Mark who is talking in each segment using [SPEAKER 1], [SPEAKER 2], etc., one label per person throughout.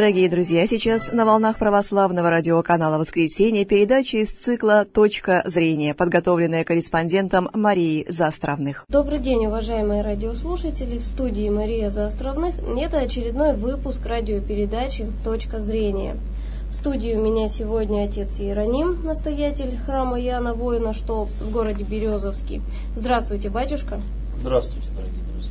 [SPEAKER 1] Дорогие друзья, сейчас на волнах православного радиоканала «Воскресенье» передача из цикла «Точка зрения», подготовленная корреспондентом Марией Заостровных.
[SPEAKER 2] Добрый день, уважаемые радиослушатели. В студии Мария Заостровных. Это очередной выпуск радиопередачи «Точка зрения». В студии у меня сегодня отец Иероним, настоятель храма Иоанна Воина, что в городе Березовский. Здравствуйте, батюшка.
[SPEAKER 3] Здравствуйте, дорогие друзья.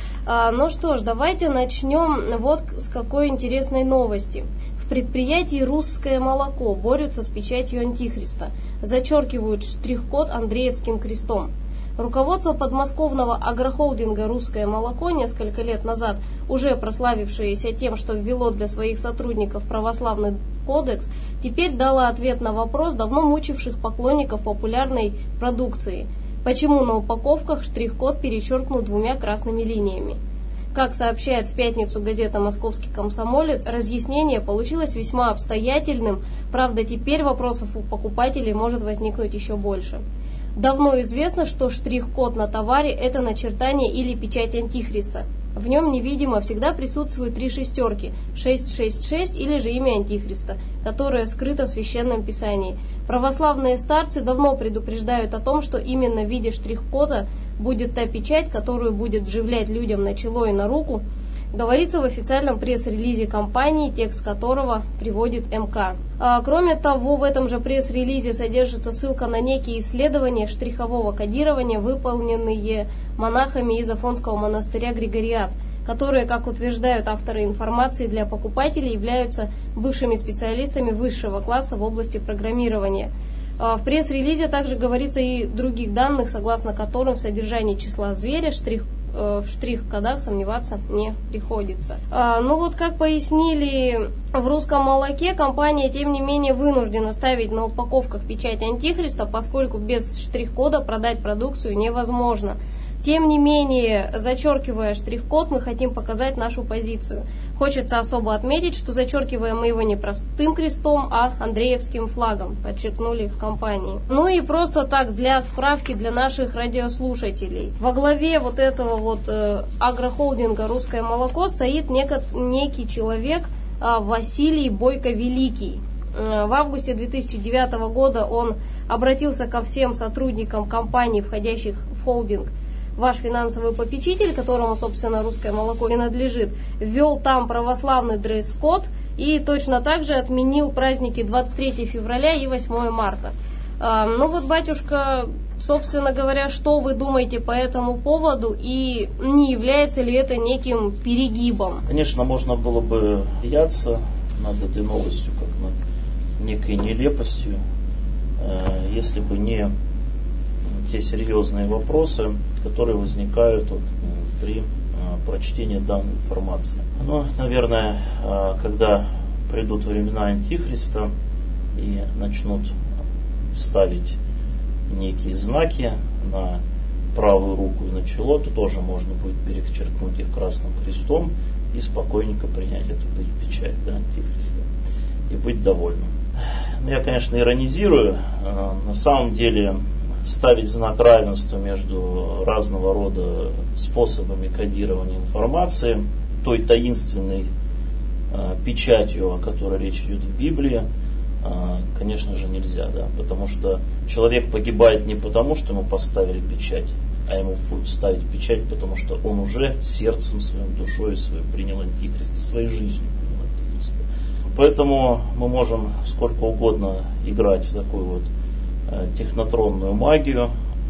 [SPEAKER 2] Ну что ж, давайте начнем вот с какой интересной новости. В предприятии «Русское молоко» борются с печатью Антихриста. Зачеркивают штрих-код Андреевским крестом. Руководство подмосковного агрохолдинга «Русское молоко», несколько лет назад уже прославившееся тем, что ввело для своих сотрудников православный кодекс, теперь дало ответ на вопрос, давно мучивших поклонников популярной продукции. Почему на упаковках штрих-код перечеркнут двумя красными линиями? Как сообщает в пятницу газета «Московский комсомолец», разъяснение получилось весьма обстоятельным, правда, теперь вопросов у покупателей может возникнуть еще больше. Давно известно, что штрих-код на товаре – это начертание или печать Антихриста. В нем невидимо всегда присутствуют 3 шестерки – 666 или же имя Антихриста, которое скрыто в Священном Писании. Православные старцы давно предупреждают о том, что именно в виде штрих-кода будет та печать, которую будет вживлять людям на чело и на руку, говорится в официальном пресс-релизе компании, текст которого приводит МК. Кроме того, в этом же пресс-релизе содержится ссылка на некие исследования штрихового кодирования, выполненные монахами из Афонского монастыря Григориат, которые, как утверждают авторы информации, для покупателей являются бывшими специалистами высшего класса в области программирования. В пресс-релизе также говорится и других данных, согласно которым в содержании числа зверя в штрих-кодах сомневаться не приходится. Как пояснили в «Русском молоке», компания, тем не менее, вынуждена ставить на упаковках печать Антихриста, поскольку без штрих-кода продать продукцию невозможно. Тем не менее, зачеркивая штрих-код, мы хотим показать нашу позицию. Хочется особо отметить, что зачеркиваем мы его не простым крестом, а Андреевским флагом, подчеркнули в компании. Ну и просто так, для справки для наших радиослушателей. Во главе вот этого агрохолдинга «Русское молоко» стоит некий человек Василий Бойко-Великий. В августе 2009 года он обратился ко всем сотрудникам компаний, входящих в холдинг «Ваш финансовый попечитель», которому, собственно, «Русское молоко» принадлежит, ввел там православный дресс-код и точно так же отменил праздники 23 февраля и 8 марта. Батюшка, собственно говоря, что вы думаете по этому поводу и не является ли это неким перегибом?
[SPEAKER 3] Конечно, можно было бы смеяться над этой новостью, как над некой нелепостью, если бы не те серьезные вопросы, которые возникают при прочтении данной информации. Наверное, когда придут времена Антихриста и начнут ставить некие знаки на правую руку и на чело, то тоже можно будет перечеркнуть их красным крестом и спокойненько принять эту печать Антихриста и быть довольным. Я, конечно, иронизирую. На самом деле ставить знак равенства между разного рода способами кодирования информации, той таинственной печатью, о которой речь идет в Библии, конечно же, нельзя, потому что человек погибает не потому, что ему поставили печать, а ему будут ставить печать, потому что он уже сердцем своим, душой своей принял Антихриста, своей жизнью принял Антихриста. Поэтому мы можем сколько угодно играть в такую технотронную магию,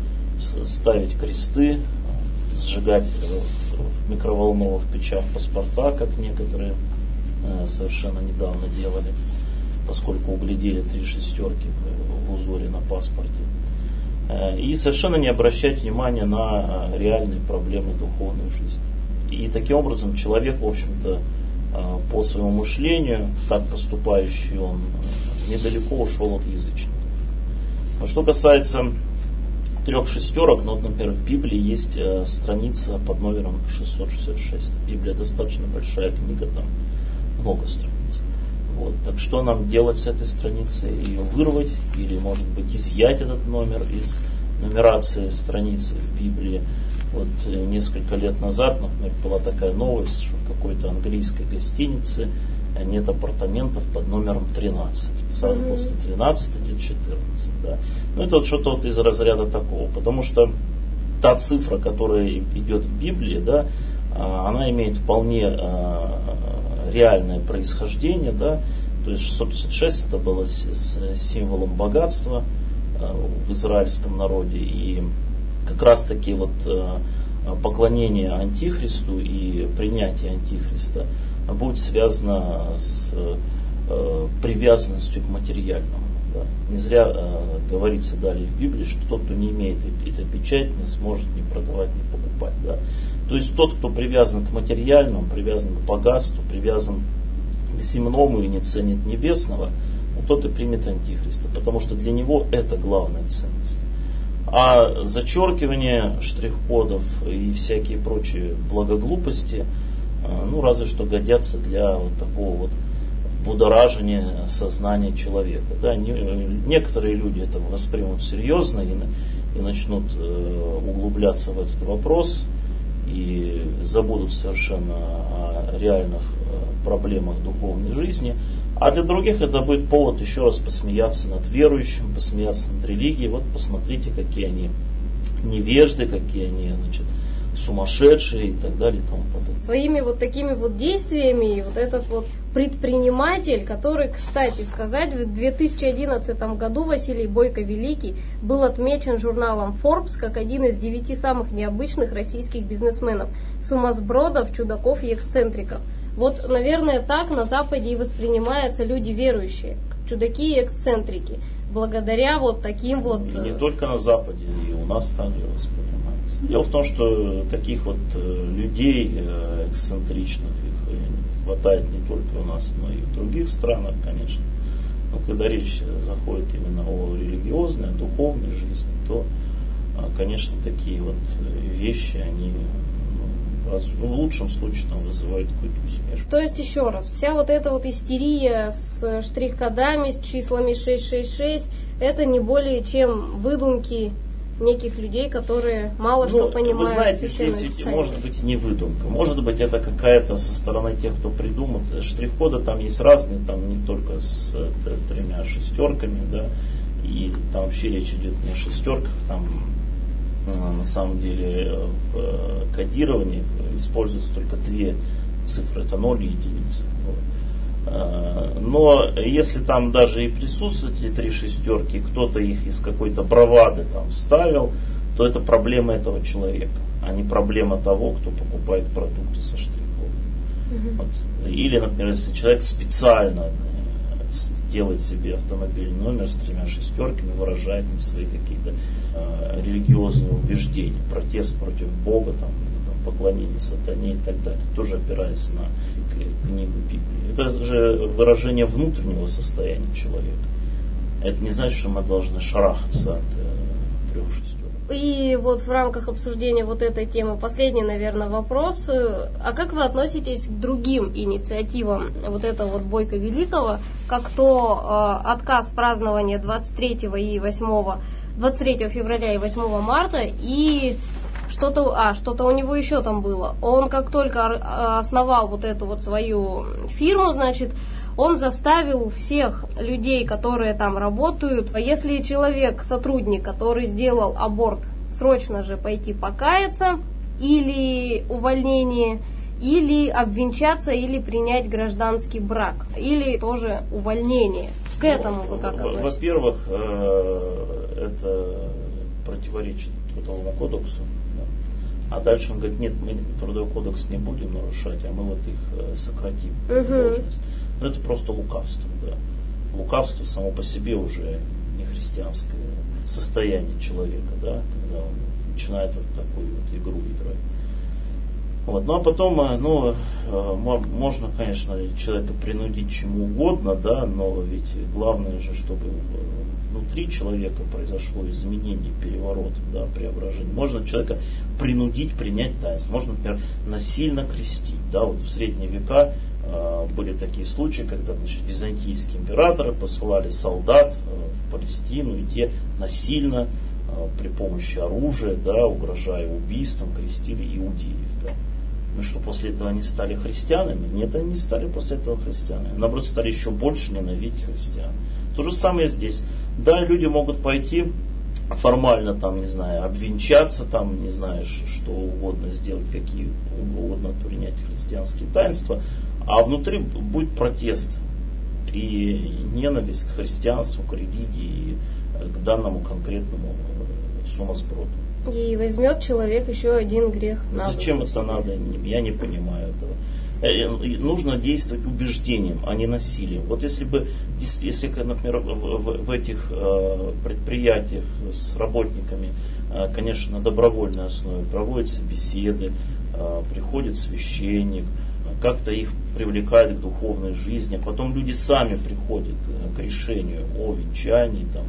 [SPEAKER 3] ставить кресты, сжигать в микроволновых печах паспорта, как некоторые совершенно недавно делали, поскольку углядели 3 шестерки в узоре на паспорте. И совершенно не обращать внимания на реальные проблемы духовной жизни. И таким образом человек, в общем-то, по своему мышлению, так поступающий он, недалеко ушел от язычников. Что касается 3 шестерок, например, в Библии есть страница под номером 666. Библия достаточно большая книга, там много страниц. Так что нам делать с этой страницей? Ее вырвать или, может быть, изъять этот номер из нумерации страницы в Библии? Несколько лет назад, например, была такая новость, что в какой-то английской гостинице нет апартаментов под номером 13. Сразу после 13 идет 14. Да. Ну, это вот что-то вот из разряда такого. Потому что та цифра, которая идет в Библии, да, она имеет вполне реальное происхождение. Да. То есть 666 это было символом богатства в израильском народе. И как раз таки вот поклонение Антихристу и принятие Антихриста будет связано с привязанностью к материальному. Да. Не зря говорится далее в Библии, что тот, кто не имеет этой печати, не сможет ни продавать, ни покупать. Да. То есть тот, кто привязан к материальному, привязан к богатству, привязан к земному и не ценит небесного, тот и примет Антихриста, потому что для него это главная ценность. А зачеркивание штрих-кодов и всякие прочие благоглупости, ну, разве что годятся для вот такого вот будоражения сознания человека. Да? Некоторые люди это воспримут серьезно и начнут углубляться в этот вопрос и забудут совершенно о реальных проблемах духовной жизни. А для других это будет повод еще раз посмеяться над верующим, посмеяться над религией. Вот посмотрите, какие они невежды, какие они, значит, сумасшедшие и так далее и тому подобное.
[SPEAKER 2] Своими вот такими вот действиями вот этот вот предприниматель, который, кстати сказать, в 2011 году Василий Бойко Великий был отмечен журналом Forbes как один из 9 самых необычных российских бизнесменов, сумасбродов, чудаков и эксцентриков. Вот, наверное, так на Западе и воспринимаются люди верующие, чудаки и эксцентрики, благодаря вот таким вот...
[SPEAKER 3] И не только на Западе, и у нас также воспринимается. Дело в том, что таких вот людей эксцентричных их хватает не только у нас, но и в других странах, конечно. Но когда речь заходит именно о религиозной, о духовной жизни, то, конечно, такие вот вещи, они... в лучшем случае там вызывает какую-то усмешку.
[SPEAKER 2] То есть, еще раз, вся вот эта вот истерия с штрих-кодами, с числами 666, это не более чем выдумки неких людей, которые мало что понимают.
[SPEAKER 3] Вы знаете, здесь ведь может быть не выдумка. Может быть, это какая-то со стороны тех, кто придумал. Штрих-коды там есть разные, там не только с 3 шестерками, да, и там вообще речь идет не о шестерках, там на самом деле в кодировании используются только 2 цифры, это 0 и единица. Но если там даже и присутствуют эти 3 шестерки, кто-то их из какой-то бравады там вставил, то это проблема этого человека, а не проблема того, кто покупает продукты со штрих-кодом. Вот. Или, например, если человек специально делает себе автомобильный номер с 3 шестерками, выражает им свои какие-то религиозные убеждения, протест против Бога, там, поклонение сатане и так далее, тоже опираясь на книгу Библии. Это же выражение внутреннего состояния человека. Это не значит, что мы должны шарахаться от 3 шестерок.
[SPEAKER 2] И вот в рамках обсуждения вот этой темы последний, наверное, вопрос. А как вы относитесь к другим инициативам вот этого вот Бойко Великого, как то отказ празднования 23 февраля и 8 марта и что-то у него еще там было. Он как только основал вот эту вот свою фирму, значит, он заставил всех людей, которые там работают, если человек, сотрудник, который сделал аборт, срочно же пойти покаяться, или увольнение, или обвенчаться, или принять гражданский брак, или тоже увольнение. К этому вы как относитесь?
[SPEAKER 3] Во-первых, это противоречит Трудовому кодексу. А дальше он говорит, нет, мы Трудовой кодекс не будем нарушать, а мы вот их сократим должность. Но это просто лукавство, да. Лукавство само по себе уже не христианское состояние человека, да, когда он начинает вот такую вот игру играть. Вот. Ну а потом, можно, конечно, человека принудить чему угодно, да, но ведь главное же, чтобы внутри человека произошло изменение, переворот, да, преображение. Можно человека принудить принять таинство, можно, например, насильно крестить. Да, вот в средние века были такие случаи, когда, значит, византийские императоры посылали солдат в Палестину, и те насильно при помощи оружия, да, угрожая убийством, крестили иудеев. Да. Ну что, после этого они стали христианами? Нет, они не стали после этого христианами. Наоборот, стали еще больше ненавидеть христиан. То же самое здесь. Да, люди могут пойти формально, там, не знаю, обвенчаться, там, не знаю, что угодно сделать, какие угодно принять христианские таинства, а внутри будет протест и ненависть к христианству, к религии, к данному конкретному сумасброду.
[SPEAKER 2] И возьмет человек еще один грех на душу.
[SPEAKER 3] Зачем это надо? Я не понимаю этого. Нужно действовать убеждением, а не насилием. Вот если, например, в этих предприятиях с работниками, конечно, на добровольной основе проводятся беседы, приходит священник, как-то их привлекают к духовной жизни, а потом люди сами приходят к решению о венчании, там,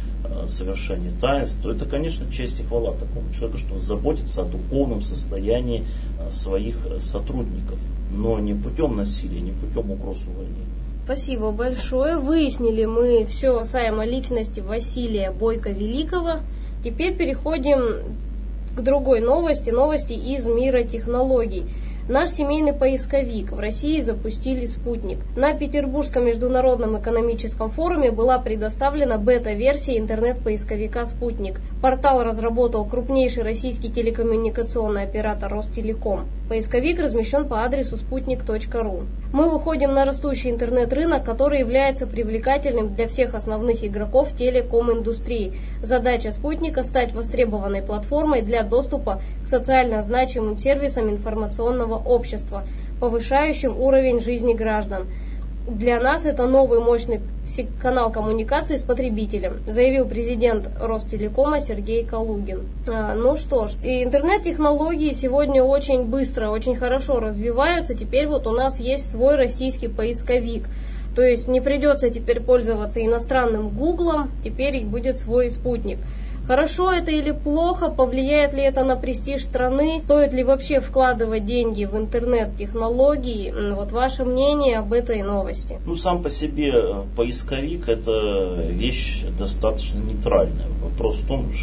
[SPEAKER 3] о совершении таинств, то это, конечно, честь и хвала такому человеку, что он заботится о духовном состоянии своих сотрудников, но не путем насилия, не путем угроз увольнения.
[SPEAKER 2] Спасибо большое. Выяснили мы все касаемо личности Василия Бойко-Великого. Теперь переходим к другой новости из мира технологий. Наш семейный поисковик. В России запустили спутник. На Петербургском международном экономическом форуме была предоставлена бета-версия интернет-поисковика «Спутник». Портал разработал крупнейший российский телекоммуникационный оператор Ростелеком. Поисковик размещен по адресу sputnik.ru. Мы выходим на растущий интернет-рынок, который является привлекательным для всех основных игроков телеком-индустрии. Задача «Спутника» – стать востребованной платформой для доступа к социально значимым сервисам информационного общества, повышающим уровень жизни граждан. Для нас это новый мощный канал коммуникации с потребителем, заявил президент Ростелекома Сергей Калугин. Ну что ж, интернет-технологии сегодня очень быстро, очень хорошо развиваются. Теперь вот у нас есть свой российский поисковик. То есть не придется теперь пользоваться иностранным Гуглом, теперь будет свой спутник. Хорошо это или плохо, повлияет ли это на престиж страны, стоит ли вообще вкладывать деньги в интернет-технологии? Вот ваше мнение об этой новости.
[SPEAKER 3] Ну, сам по себе поисковик – это вещь достаточно нейтральная. Вопрос в том,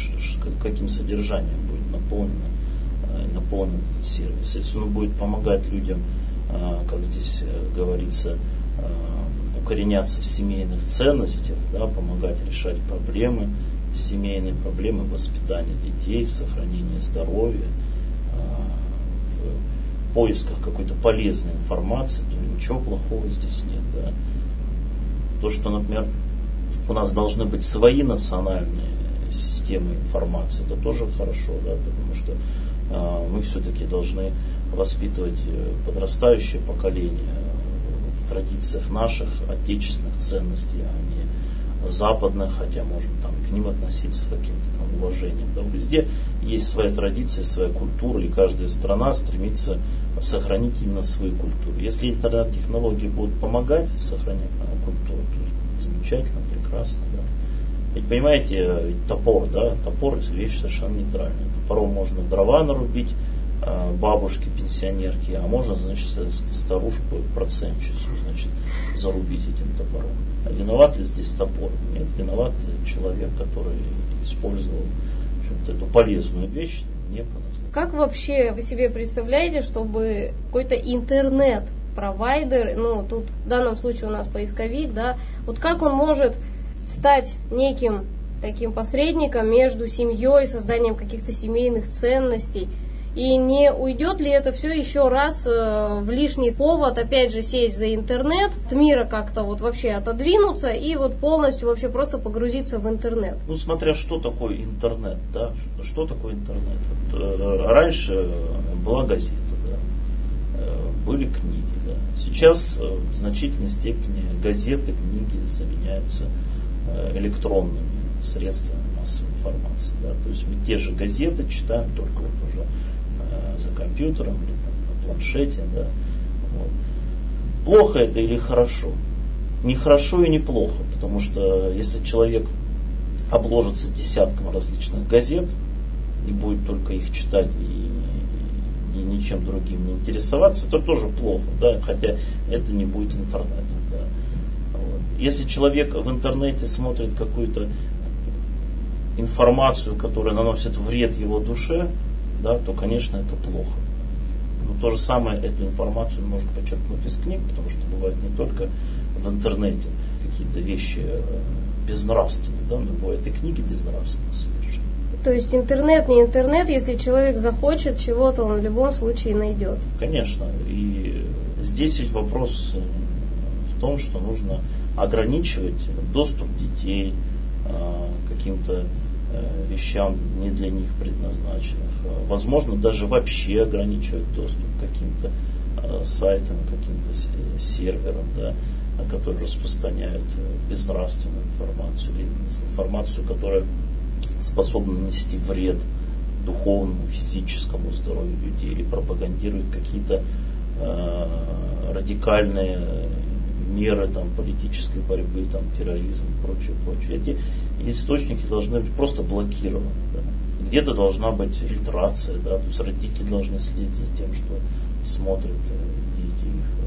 [SPEAKER 3] каким содержанием будет наполнен этот сервис. Если он будет помогать людям, как здесь говорится, укореняться в семейных ценностях, да, помогать решать проблемы, семейные проблемы, воспитания детей, в сохранении здоровья, в поисках какой-то полезной информации, то ничего плохого здесь нет. Да. То, что, например, у нас должны быть свои национальные системы информации, это тоже хорошо, да, потому что мы все-таки должны воспитывать подрастающее поколение в традициях наших отечественных ценностей, а не западных, хотя можем там к ним относиться с каким-то там уважением. Да. Везде есть своя традиция, своя культура, и каждая страна стремится сохранить именно свою культуру. Если интернет-технологии будут помогать сохранять культуру, то замечательно, прекрасно. Да. Ведь понимаете, топор, да, топор вещь совершенно нейтральная. Топором можно дрова нарубить бабушки, пенсионерки, а можно, значит, старушку процентчицу, значит, зарубить этим топором. А виноват ли здесь топор? Нет, виноват человек, который использовал эту полезную вещь неправильно.
[SPEAKER 2] Как вообще вы себе представляете, чтобы какой-то интернет-провайдер, ну тут в данном случае у нас поисковик, да, вот как он может стать неким таким посредником между семьей, созданием каких-то семейных ценностей? И не уйдет ли это все еще раз в лишний повод, опять же, сесть за интернет, от мира как-то вот вообще отодвинуться и вот полностью вообще просто погрузиться в интернет?
[SPEAKER 3] Ну, смотря что такое интернет, да, что такое интернет. Вот, раньше была газета, да, были книги, да. Сейчас в значительной степени газеты, книги заменяются электронными средствами массовой информации, да. То есть мы те же газеты читаем, только вот уже за компьютером или на планшете, да. Вот. Плохо это или хорошо? Не хорошо и не плохо, потому что если человек обложится десятком различных газет и будет только их читать и ничем другим не интересоваться, то тоже плохо, да, хотя это не будет интернета. Да. Вот. Если человек в интернете смотрит какую-то информацию, которая наносит вред его душе, да, то, конечно, это плохо. Но то же самое, эту информацию можно почерпнуть из книг, потому что бывает не только в интернете какие-то вещи безнравственные, да, но бывают и книги безнравственные совершенно.
[SPEAKER 2] То есть интернет не интернет, если человек захочет чего-то, он в любом случае найдет.
[SPEAKER 3] Конечно. И здесь ведь вопрос в том, что нужно ограничивать доступ детей к каким-то вещам не для них предназначенных. Возможно, даже вообще ограничивать доступ к каким-то сайтам, каким-то серверам, да, которые распространяют безнравственную информацию или информацию, которая способна нанести вред духовному, физическому здоровью людей или пропагандирует какие-то радикальные меры там, политической борьбы, там, терроризм и прочее, прочее. Эти источники должны быть просто блокированы. Да. Где-то должна быть фильтрация, да, то есть родители должны следить за тем, что смотрят дети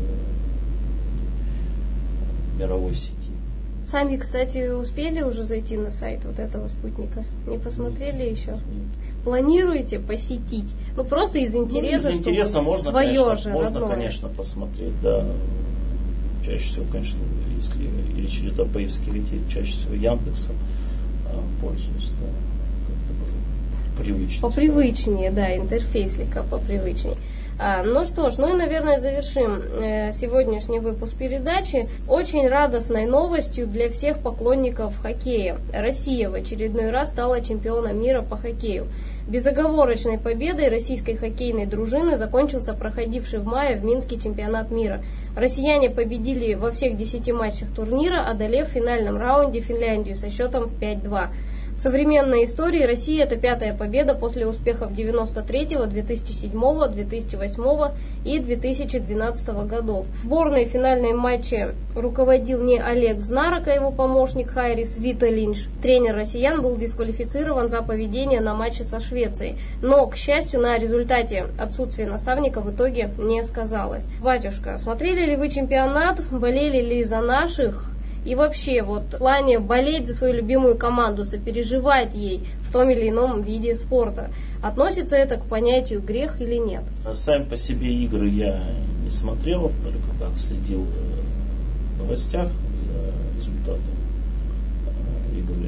[SPEAKER 3] в мировой сети.
[SPEAKER 2] Сами, кстати, успели уже зайти на сайт вот этого спутника? Не посмотрели еще?
[SPEAKER 3] Нет.
[SPEAKER 2] Планируете посетить? Ну, просто из интереса,
[SPEAKER 3] из интереса можно,
[SPEAKER 2] свое
[SPEAKER 3] конечно,
[SPEAKER 2] же
[SPEAKER 3] можно,
[SPEAKER 2] родное.
[SPEAKER 3] конечно, посмотреть, да. Чаще всего, конечно, если речь идет о поиске, чаще всего Яндексом пользуюсь, да, как-то привычнее.
[SPEAKER 2] Попривычнее, да, интерфейс слегка попривычнее. Ну что ж, ну и, наверное, завершим сегодняшний выпуск передачи очень радостной новостью для всех поклонников хоккея. Россия в очередной раз стала чемпионом мира по хоккею. Безоговорочной победой российской хоккейной дружины закончился проходивший в мае в Минске чемпионат мира. Россияне победили во всех 10 матчах турнира, одолев в финальном раунде Финляндию со счетом в 5-2. В современной истории России это 5-я победа после успехов 93-го, 2007-го, 2008-го и 2012 годов. Сборной в финальном матче руководил не Олег Знарок, а его помощник Хайрис Виталинш. Тренер россиян был дисквалифицирован за поведение на матче со Швецией. Но, к счастью, на результате отсутствие наставника в итоге не сказалось. Батюшка, смотрели ли вы чемпионат? Болели ли за наших? И вообще, вот, в плане болеть за свою любимую команду, сопереживать ей в том или ином виде спорта, относится это к понятию грех или нет?
[SPEAKER 3] Сами по себе игры я не смотрел, только так следил в новостях за результатами игры.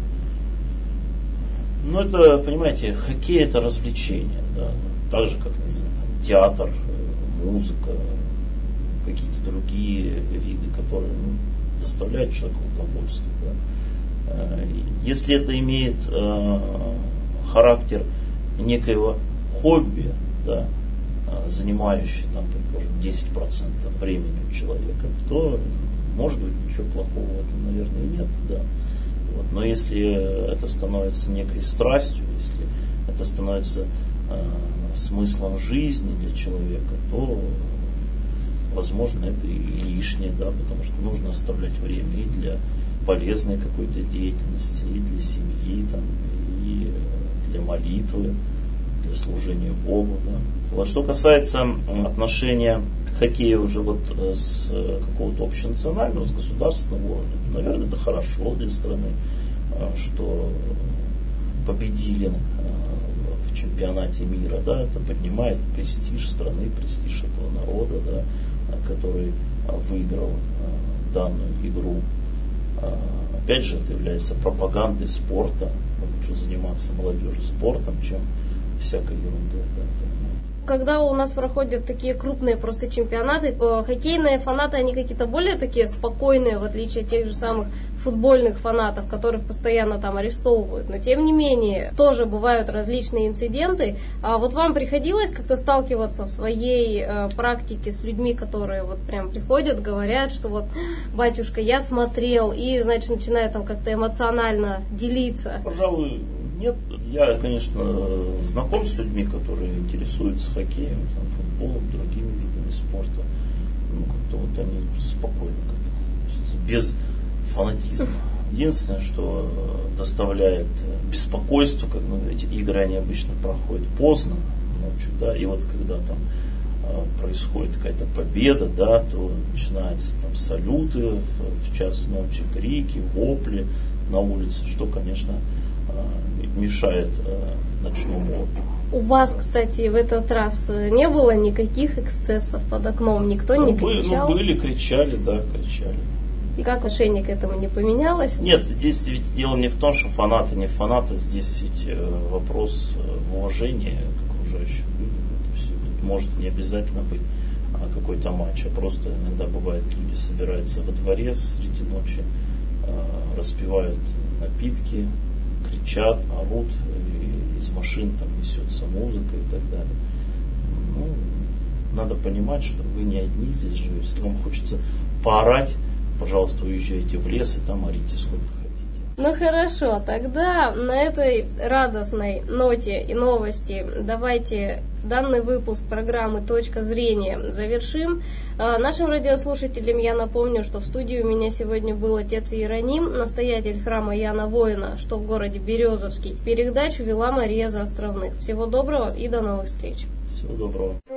[SPEAKER 3] Но это, понимаете, хоккей это развлечение, да, так же, как, не знаю, там, театр, музыка, какие-то другие виды, которые доставляет человеку удовольствие. Да. Если это имеет характер некоего хобби, да, занимающий, там, предположим, 10% времени у человека, то, может быть, ничего плохого в этом, наверное, и нет. Да. Вот. Но если это становится некой страстью, если это становится смыслом жизни для человека, то возможно, это и лишнее, да, потому что нужно оставлять время и для полезной какой-то деятельности, и для семьи, там, и для молитвы, для служения Богу. Да. Вот, что касается отношения к хоккею уже вот с какого-то общенационального, с государственного уровня, наверное, это хорошо для страны, что победили в чемпионате мира, да, это поднимает престиж страны, престиж этого народа, да, который выиграл данную игру. Опять же, это является пропагандой спорта. Лучше заниматься молодежью спортом, чем всякой ерундой. Да.
[SPEAKER 2] Когда у нас проходят такие крупные просто чемпионаты, хоккейные фанаты, они какие-то более такие спокойные, в отличие от тех же самых футбольных фанатов, которых постоянно там арестовывают. Но тем не менее, тоже бывают различные инциденты. А вот вам приходилось как-то сталкиваться в своей практике с людьми, которые вот прям приходят, говорят, что вот, батюшка, я смотрел, и, значит, начинают там как-то эмоционально делиться?
[SPEAKER 3] Пожалуй, нет. Я, конечно, знаком с людьми, которые интересуются хоккеем, там, футболом, другими видами спорта. Ну, как-то вот они спокойно, без фанатизма. Единственное, что доставляет беспокойство, как эти игры они обычно проходят поздно ночью, да, и вот когда там происходит какая-то победа, да, то начинаются там салюты в час ночи, крики, вопли на улице, что, конечно, мешает ночному отдыху.
[SPEAKER 2] У вас, кстати, в этот раз не было никаких эксцессов под окном? Никто не кричал?
[SPEAKER 3] Были, кричали, да, кричали.
[SPEAKER 2] И как отношение к этому не поменялось?
[SPEAKER 3] Нет, здесь ведь дело не в том, что фанаты, не фанаты. Здесь ведь вопрос уважения к окружающим людям. Это все. Это может не обязательно быть какой-то матч, а просто иногда бывает, люди собираются во дворе среди ночи, распивают напитки, кричат, орут, и из машин там несется музыка и так далее. Ну, надо понимать, что вы не одни здесь живете. Если вам хочется поорать, пожалуйста, уезжайте в лес и там орите сколько хотите.
[SPEAKER 2] Ну хорошо, тогда на этой радостной ноте и новости давайте данный выпуск программы «Точка зрения» завершим. Нашим радиослушателям я напомню, что в студии у меня сегодня был отец Иероним, настоятель храма Яна Воина, что в городе Березовский. Передачу вела Мария Заостровных. Всего доброго и до новых встреч.
[SPEAKER 3] Всего доброго.